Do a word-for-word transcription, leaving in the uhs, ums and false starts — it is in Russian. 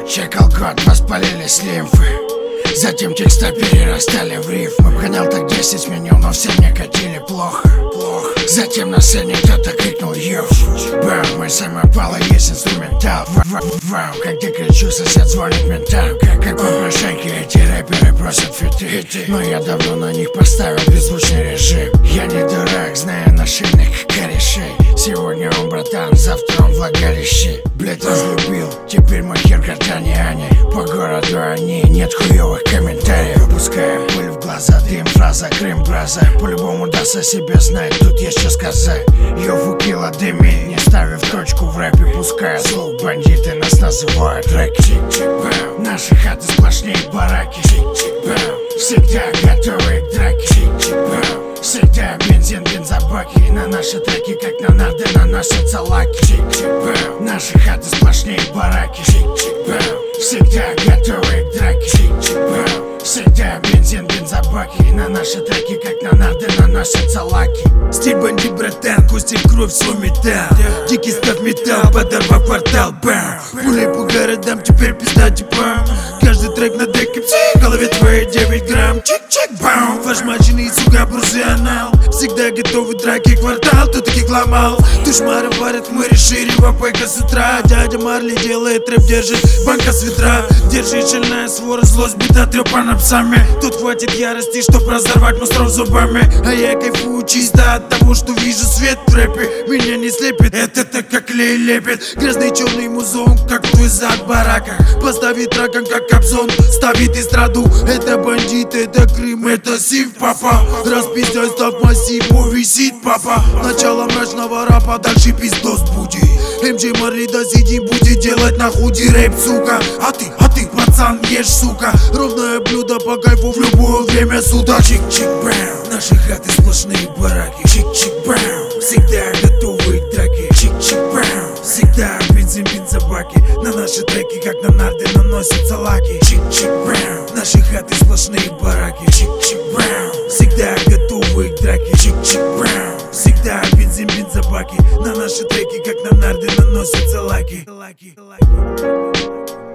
Чекал год, воспалились лимфы. Затем текста перерастали в рифмы. Обгонял так десять, сменил, но все мне катили плохо, плохо. Затем на сцене кто-то крикнул йоу. Бам, мой самый опалый есть инструментал. Вау, когда кричу, сосед звонит ментам. Как, как попрошайки, эти рэперы просят фиты. Но я давно на них поставил беззвучный режим. Я не дурак, знаю нашивных корешей. Сегодня он братан, завтра он влагалище. Блять, разлюбил, теперь мой хер картане Ани. По городу они, нет хуёвых комментариев. Выпуская пыль в глаза, дым, фраза, Крым, браза. По-любому даст о себе знать, тут есть что сказать. Йофу, кило, дыми, не ставив точку в рэпе. Пуская слух, бандиты нас называют рэки. Чик-чик-бам, наши хаты сплошные бараки. Чик-чик-бам, всегда готовы к драке. Чик-чик-бам, всегда бензин, бензобаки. На наши треки, как на нарды, наносятся лаки. Чик-чик-бам, наши хаты сплошные бараки. Чик-чик-бам, всегда готовы к драке. Чик-чик-бам, всегда бензин, бензобаки. На наши треки, как на нарды, наносятся лаки. Стиль бандит, братан, кости в кровь, свой металл. Дикий став металл, подорвав квартал, бам. Пулей по городам, теперь пизда типа. Каждый трек на деке, в голове твоей девять грамм. Чик-чик-бам, фашмаченный, сука, профессионал. Всегда готовы драки, квартал, кто таких ломал. Тушмары варят, мы решили вапайка с утра. Дядя Марли делает рэп, держит банка с ведра. Держит шальная свора, злость бита трёпана псами. Тут хватит ярости, чтоб разорвать монстров зубами. А я кайфую чисто от того, что вижу свет в рэпе. Меня не слепит, это так как клей лепит. Грязный черный музон, как твой зад барака. Поставит раком, как капсон, ставит эстраду. Это бандит, это Крым, это сив, папа. Распиздяй, став массив, повисит, папа. Начало мрачного рапа, дальше пиздос будет. эм джей Марли, да сидим, будет делать на худи рэп, сука. А ты, а ты, пацан, ешь, сука. Ровное блюдо по кайфу в любое время суда. Чик-чик-бам, наши хаты сплошные бараки. Чик-чик-бам, всегда готовы к драке. Чик-чик-бам, всегда бензин, бензобаки. На наши треки, как на нарды, наносятся лаки. Чик-чик-бам, наши хаты сплошные бараки. Чик-чик-бам, всегда готовы к драке. Чик-чик-бам, всегда бензин, бензобаки. На наши треки, как на нарды, наносятся лаки.